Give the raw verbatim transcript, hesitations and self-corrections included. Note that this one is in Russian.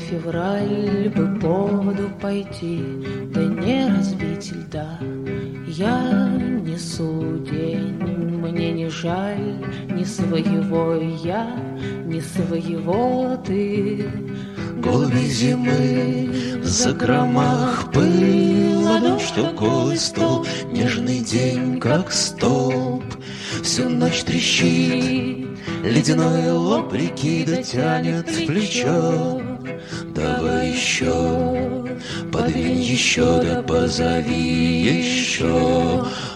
февраль бы по воду пойти, да не разбить льда. Я несу день, мне не жаль ни своего я, ни своего ты. Голуби зимы в закромах пыл, ладонь, что голый стол, нежный день, как столб. Всю ночь трещит ледяной лоб реки, да тянет в плечо. Давай еще, подвинь еще, да позови еще.